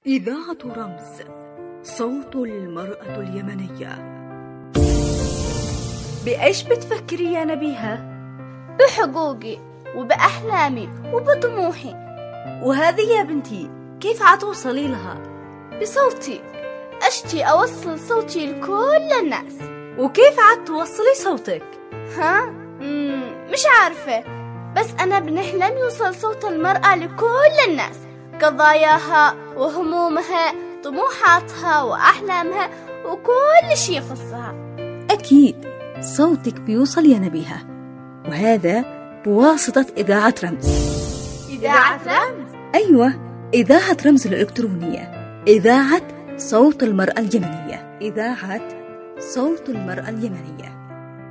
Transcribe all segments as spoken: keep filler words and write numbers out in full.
إذاعة رمز، صوت المرأة اليمنية. بإيش بتفكري يا نبيهة؟ بحقوقي وبأحلامي وبطموحي. وهذه يا بنتي كيف عتوصلي لها؟ بصوتي، أشتي أوصل صوتي لكل الناس. وكيف عتوصلي صوتك؟ ها؟ مم مش عارفة، بس أنا بنحلم يوصل صوت المرأة لكل الناس، قضاياها وهمومها، طموحاتها وأحلامها وكل شيء يخصها. أكيد صوتك بيوصل يا نبيهة، وهذا بواسطة إذاعة رمز. إذاعة رمز؟ أيوة، إذاعة رمز الإلكترونية، إذاعة صوت المرأة اليمنية، إذاعة صوت المرأة اليمنية.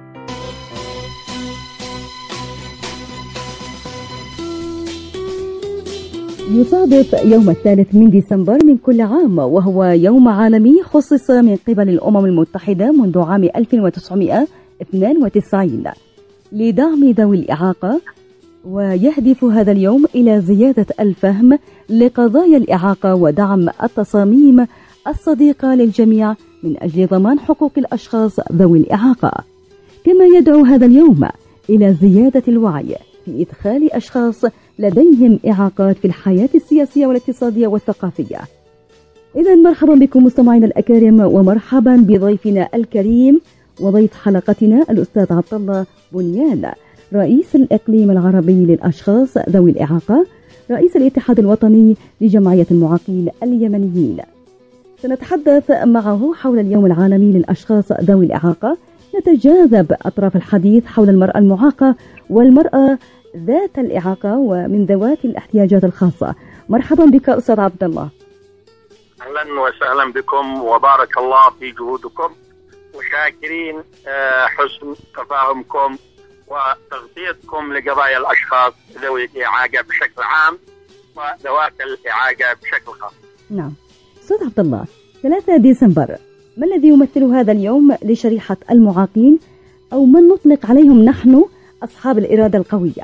يصادف يوم الثالث من ديسمبر من كل عام، وهو يوم عالمي خصص من قبل الأمم المتحدة منذ عام ألف وتسعمائة واثنين وتسعين لدعم ذوي الإعاقة، ويهدف هذا اليوم إلى زيادة الفهم لقضايا الإعاقة ودعم التصاميم الصديقة للجميع من أجل ضمان حقوق الأشخاص ذوي الإعاقة. كما يدعو هذا اليوم إلى زيادة الوعي في إدخال أشخاص لديهم إعاقات في الحياة السياسية والاقتصادية والثقافية. إذا مرحبا بكم مستمعينا الأكارم، ومرحبا بضيفنا الكريم وضيف حلقتنا الأستاذ عبد الله بنيان، رئيس الإقليم العربي للأشخاص ذوي الإعاقة، رئيس الاتحاد الوطني لجمعية المعاقين اليمنيين. سنتحدث معه حول اليوم العالمي للأشخاص ذوي الإعاقة، نتجاذب أطراف الحديث حول المرأة المعاقة والمرأة ذات الإعاقة ومن ذوات الاحتياجات الخاصة. مرحبا بك أستاذ عبد الله. أهلا وسهلا بكم، وبارك الله في جهودكم، وشاكرين حسن تفاهمكم وتغطيتكم لقضايا الأشخاص ذوي الإعاقة بشكل عام وذوات الإعاقة بشكل خاص. نعم أستاذ عبد الله، ثلاثة ديسمبر ما الذي يمثل هذا اليوم لشريحة المعاقين، أو من نطلق عليهم نحن أصحاب الإرادة القوية؟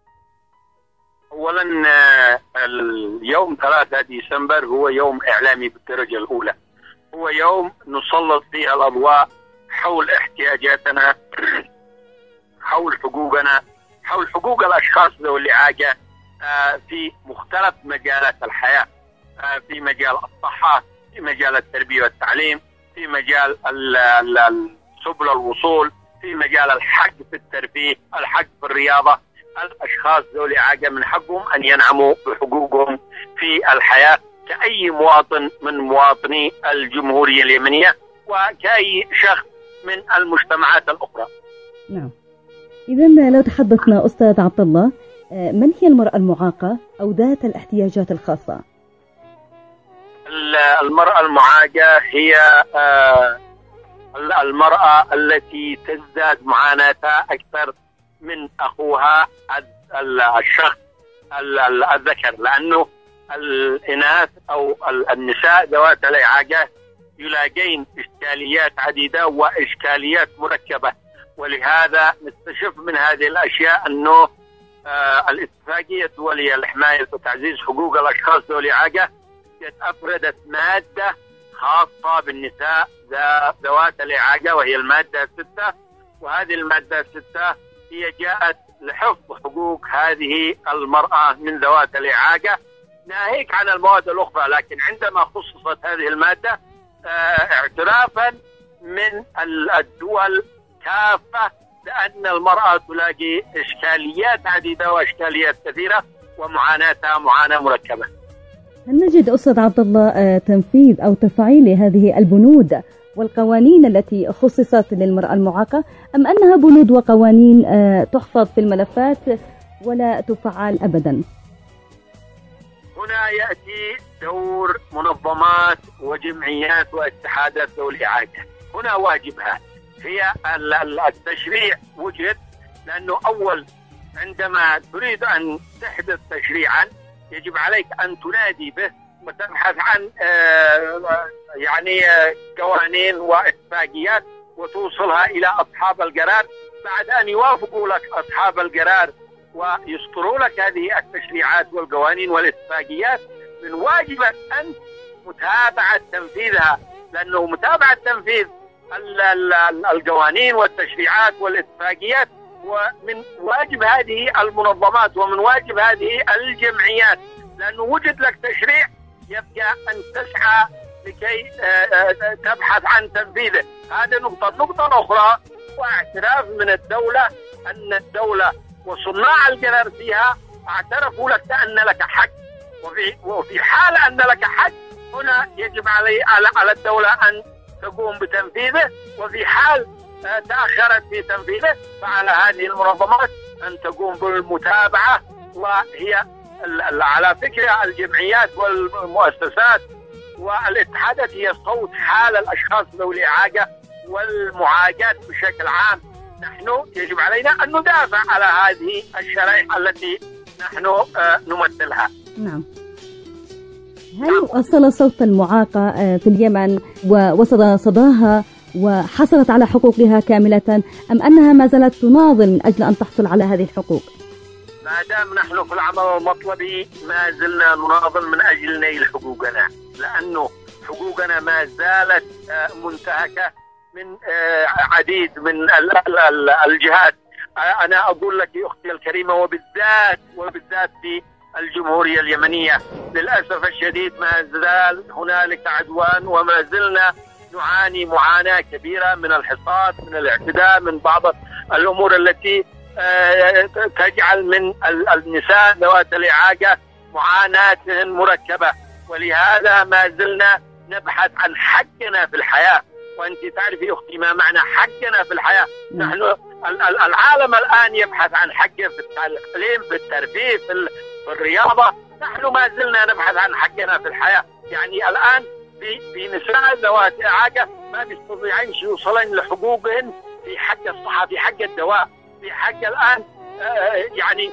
أولا اليوم ثلاثة ديسمبر هو يوم إعلامي بالدرجة الأولى، هو يوم نسلط فيه الأضواء حول احتياجاتنا، حول حقوقنا، حول حقوق الأشخاص ذوي الإعاقة في مختلف مجالات الحياة، في مجال الصحة، في مجال التربية والتعليم، في مجال سبل الوصول، في مجال الحق في الترفيه، الحق في الرياضة. الأشخاص ذوي الإعاقة من حقهم أن ينعموا بحقوقهم في الحياة كأي مواطن من مواطني الجمهورية اليمنية وكأي شخص من المجتمعات الأخرى. نعم، إذا لو تحدثنا أستاذ عبد الله، من هي المرأة المعاقة أو ذات الاحتياجات الخاصة؟ المرأة المعاقة هي المرأة التي تزداد معاناتها أكثر من أخوها الشخص الذكر، لأنه الإناث أو النساء ذوات الإعاقة يلاقين إشكاليات عديدة وإشكاليات مركبة، ولهذا نستشف من هذه الأشياء أنه الاتفاقية الدولية لحماية وتعزيز حقوق الأشخاص ذوي الإعاقة أفردت مادة خاصة بالنساء ذوات الإعاقة، وهي المادة الستة، وهذه المادة الستة هي جاءت لحفظ حقوق هذه المرأة من ذوات الإعاقة، ناهيك عن المواد الأخرى. لكن عندما خصصت هذه المادة اعترافا من الدول كافة لأن المرأة تلاقي إشكاليات عديدة وإشكاليات كثيرة ومعاناتها معاناة مركبة. هل نجد أستاذ عبد الله تنفيذ أو تفعيل هذه البنود والقوانين التي خصصت للمرأة المعاقة، أم أنها بنود وقوانين تحفظ في الملفات ولا تفعل أبدا؟ هنا يأتي دور منظمات وجمعيات واتحادات ذوي الإعاقة. هنا واجبها هي التشريع وجد، لأنه أول عندما تريد أن تحدث تشريعا يجب عليك أن تنادي به وتبحث عن يعني قوانين واتفاقيات وتوصلها إلى أصحاب القرار. بعد أن يوافقوا لك أصحاب القرار ويصدروا لك هذه التشريعات والقوانين والاتفاقيات، من واجبك أن متابعة تنفيذها، لأنه متابعة تنفيذ القوانين والتشريعات والاتفاقيات ومن واجب هذه المنظمات ومن واجب هذه الجمعيات، لأنه وجد لك تشريع يبقى أن تسعى لكي تبحث عن تنفيذه. هذا نقطة. النقطة الأخرى واعتراف من الدولة أن الدولة وصناع القرار فيها اعترفوا لك أن لك حق، وفي, وفي حال أن لك حق هنا يجب علي على, على الدولة أن تقوم بتنفيذه، وفي حال تأخرت في تنفيذه فعلى هذه المنظمات أن تقوم بالمتابعة. وهي على فكرة الجمعيات والمؤسسات والاتحادات هي صوت حال الأشخاص ذوي الإعاقة والمعاقات بشكل عام. نحن يجب علينا أن ندافع على هذه الشرائح التي نحن نمثلها. نعم. هل وصل صوت المعاقة في اليمن ووصل صداها وحصلت على حقوقها كاملة، أم أنها ما زالت تناضل من أجل أن تحصل على هذه الحقوق؟ ما دام نحن في العمل المطلبي ما زلنا نناضل من أجل نيل حقوقنا، لأنه حقوقنا ما زالت منتهكة من عديد من الجهات. أنا أقول لك يا أختي الكريمة، وبالذات وبالذات في الجمهورية اليمنية للأسف الشديد ما زال هنالك عدوان، وما زلنا نعاني معاناة كبيرة من الحصار، من الاعتداء، من بعض الأمور التي تجعل من النساء ذوات الإعاقة معاناة مركبة. ولهذا ما زلنا نبحث عن حقنا في الحياة. وأنت تعرفي أختي ما معنى حقنا في الحياة. نحن العالم الآن يبحث عن حقه في التعليم، في الترفيه، في الرياضة. نحن ما زلنا نبحث عن حقنا في الحياة. يعني الآن في في نساء ذوات إعاقة ما بيستطيعين يوصلين لحقوقهن في حق الصحة، في حق الدواء، في حق الآن يعني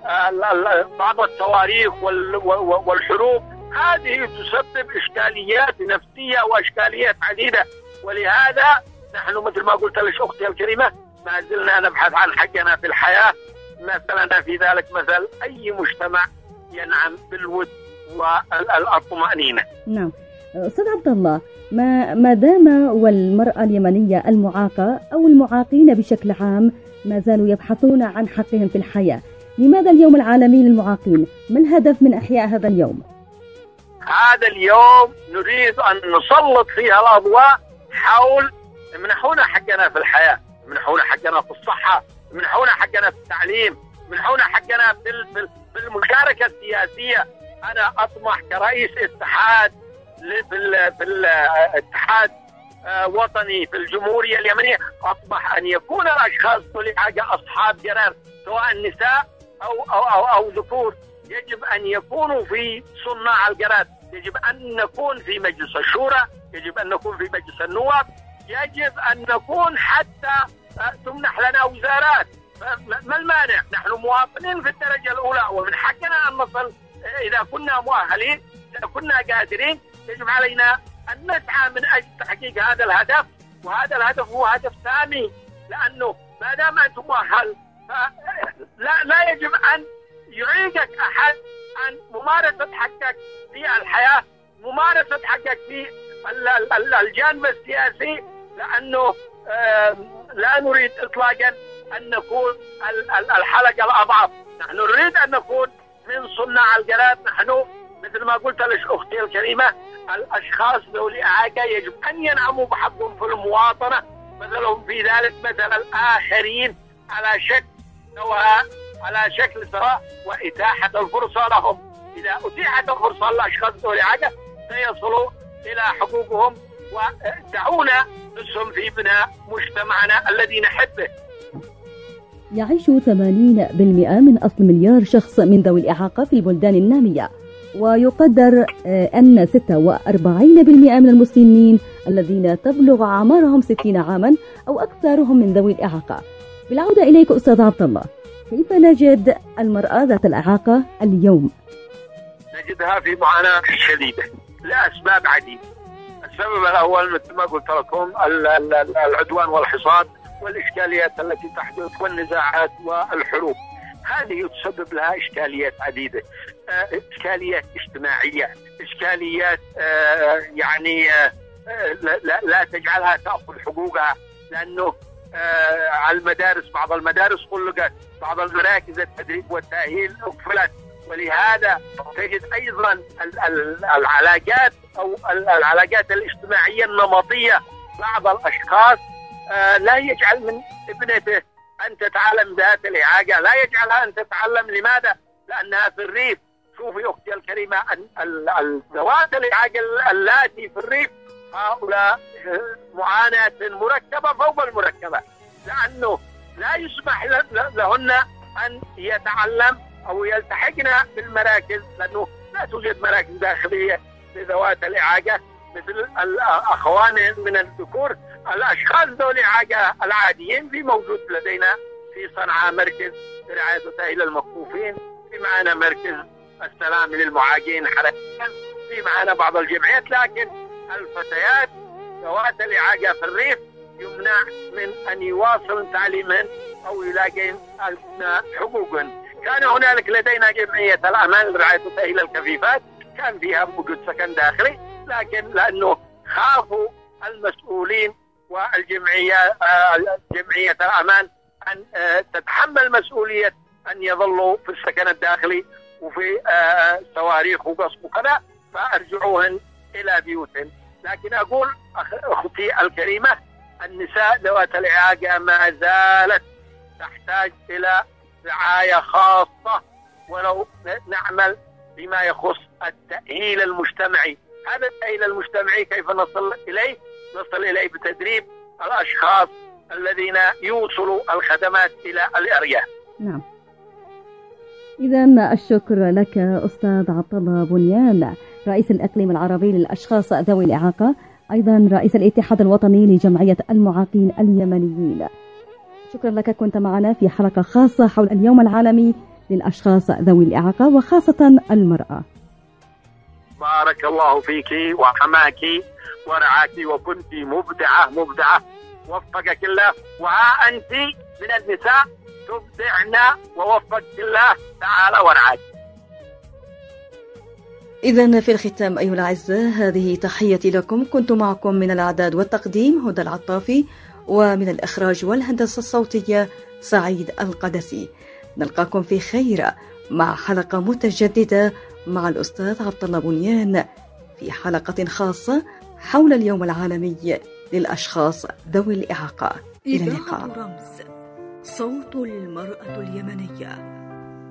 بعض التواريخ والحروب. هذه تسبب إشكاليات نفسية وإشكاليات عديدة. ولهذا نحن مثل ما قلت لك أختي الكريمة ما زلنا نبحث عن حقنا في الحياة. مثلنا في ذلك مثل أي مجتمع ينعم بالود والطمأنينة. نعم أستاذ عبد الله، ما ما دام والمرأة اليمنية المعاقة أو المعاقين بشكل عام ما زالوا يبحثون عن حقهم في الحياة، لماذا اليوم العالمي للمعاقين؟ ما الهدف من إحياء هذا اليوم؟ هذا اليوم نريد أن نسلط فيها الأضواء حول منحونا حقنا في الحياة، منحونا حقنا في الصحة، منحونا حقنا في التعليم، منحونا حقنا في المشاركة السياسية. أنا أطمح كرئيس اتحاد في الاتحاد وطني في الجمهورية اليمنية، أطمح أن يكون الأشخاص ذوي الإعاقة أصحاب قرار، سواء نساء أو أو أو, أو ذكور. يجب أن يكونوا في صناع القرار، يجب أن نكون في مجلس الشورى، يجب أن نكون في مجلس النواب، يجب أن نكون حتى تمنح لنا وزارات. ما المانع؟ نحن مواطنين في الدرجة الأولى ومن حقنا أن نصل إذا كنا مؤهلين، إذا كنا قادرين. يجب علينا أن نسعى من أجل تحقيق هذا الهدف، وهذا الهدف هو هدف سامي، لأنه ما دام أنت مؤهل فلا لا يجب أن يعيقك أحد عن ممارسة حقك في الحياة، ممارسة حقك في الجانب السياسي، لأنه لا نريد إطلاقا أن نكون الحلقة الأضعف. نحن نريد أن نكون من صناع القرار. نحن مثل ما قلت لك أختي الكريمة، الأشخاص ذوي الإعاقة يجب أن ينعموا بحقهم في المواطنة مثلهم في ذلك مثل الآخرين، على شكل سواء، على شكل سواء، وإتاحة الفرصة لهم. إذا أتيحت الفرصة للأشخاص ذوي الإعاقة سيصلوا إلى حقوقهم، ودعونا نسهم في بناء مجتمعنا الذي نحبه. يعيش ثمانين بالمئة من أصل مليار شخص من ذوي الإعاقة في البلدان النامية، ويقدر أن ستة وأربعين بالمئة من المسنين الذين تبلغ أعمارهم ستين عاما أو أكثرهم من ذوي الإعاقة. بالعودة إليك أستاذ عبد الله، كيف نجد المرأة ذات الإعاقة اليوم؟ نجدها في معاناة شديدة لأسباب عديدة. السبب الأول مثل ما قلت لكم العدوان والحصار والإشكاليات التي تحدث والنزاعات والحروب، هذه تسبب لها إشكاليات عديدة. إشكاليات اجتماعية، إشكاليات يعني لا, لا تجعلها تأخذ حقوقها، لأنه على المدارس بعض المدارس خلقت، بعض المراكز التدريب والتأهيل أقفلت، ولهذا تجد أيضا العلاقات أو العلاقات الاجتماعية النمطية، بعض الأشخاص لا يجعل من ابنته أن تتعلم ذات الإعاقة، لا يجعلها أن تتعلم. لماذا؟ لأنها في الريف. شوفي أختي الكريمة، ذوات الإعاقة اللاتي في الريف هؤلاء معاناة مركبة فوق المركبة، لأنه لا يسمح لهن أن يتعلم أو يلتحقن بالمراكز، لأنه لا توجد مراكز داخلية لذوات الإعاقة مثل الأخوان من الذكور. الأشخاص ذوي الإعاقة العاديين في موجود لدينا في صنعاء مركز رعاية وتأهيل المكفوفين، في معنا مركز السلام للمعاقين حركيا، في معنا بعض الجمعيات، لكن الفتيات ذوات الإعاقة في الريف يمنع من أن يواصلن تعليمهن أو يلاقين حقوقهن. كان هنالك لدينا جمعية الأمان لرعاية وتأهيل الكفيفات، كان فيها موجود سكن داخلي، لكن لأنه خافوا المسؤولين والجمعية جمعية الأمان أن تتحمل مسؤولية أن يظلوا في السكن الداخلي وفي صواريخ وقصف وكذا، فأرجعوهن إلى بيوتهن. لكن أقول أختي الكريمة، النساء ذوات الإعاقة ما زالت تحتاج إلى رعاية خاصة، ولو نعمل بما يخص التأهيل المجتمعي. هذا التأهيل المجتمعي كيف نصل إليه؟ نصل إليه بتدريب الأشخاص الذين يوصلوا الخدمات إلى الأرياف. نعم. إذا الشكر لك أستاذ عبد الله بنيان، رئيس الإقليم العربي للأشخاص ذوي الإعاقة، أيضا رئيس الاتحاد الوطني لجمعية المعاقين اليمنيين. شكرا لك، كنت معنا في حلقة خاصة حول اليوم العالمي للأشخاص ذوي الإعاقة وخاصة المرأة. بارك الله فيك وحماك ورعاك، وكنت مبدعة مبدعة، وفقك الله. وها أنت من النساء تبدعنا، ووفقك الله تعالى ورعاك. إذن في الختام أيها الأعزاء، هذه تحيتي لكم. كنت معكم من الإعداد والتقديم هدى العطافي، ومن الإخراج والهندسة الصوتية سعيد القدسي. نلقاكم في خير مع حلقة متجددة مع الأستاذ عبد الله بنيان في حلقة خاصة حول اليوم العالمي للأشخاص ذوي الإعاقة. إلى اللقاء. رمز صوت المرأة اليمنية.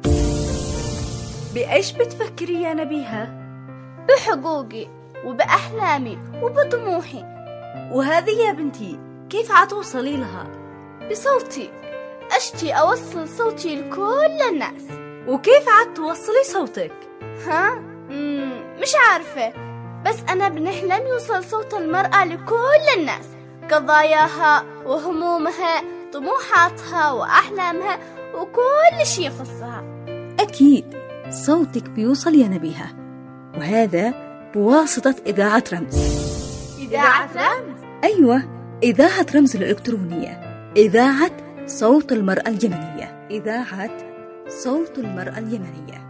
بإيش بتفكري يا نبيها؟ بحقوقي وبأحلامي وبطموحي. وهذه يا بنتي كيف عتوصلي لها؟ بصوتي. أشتي أوصل صوتي لكل الناس. وكيف عتوصلي صوتك؟ ها؟ مم مش عارفة، بس أنا بنحلم يوصل صوت المرأة لكل الناس، قضاياها وهمومها، طموحاتها وأحلامها وكل شيء يخصها. أكيد صوتك بيوصل يا نبيها، وهذا بواسطة إذاعة رمز. إذاعة رمز؟ أيوة، إذاعة رمز الإلكترونية، إذاعة صوت المرأة اليمنية، إذاعة صوت المرأة اليمنية.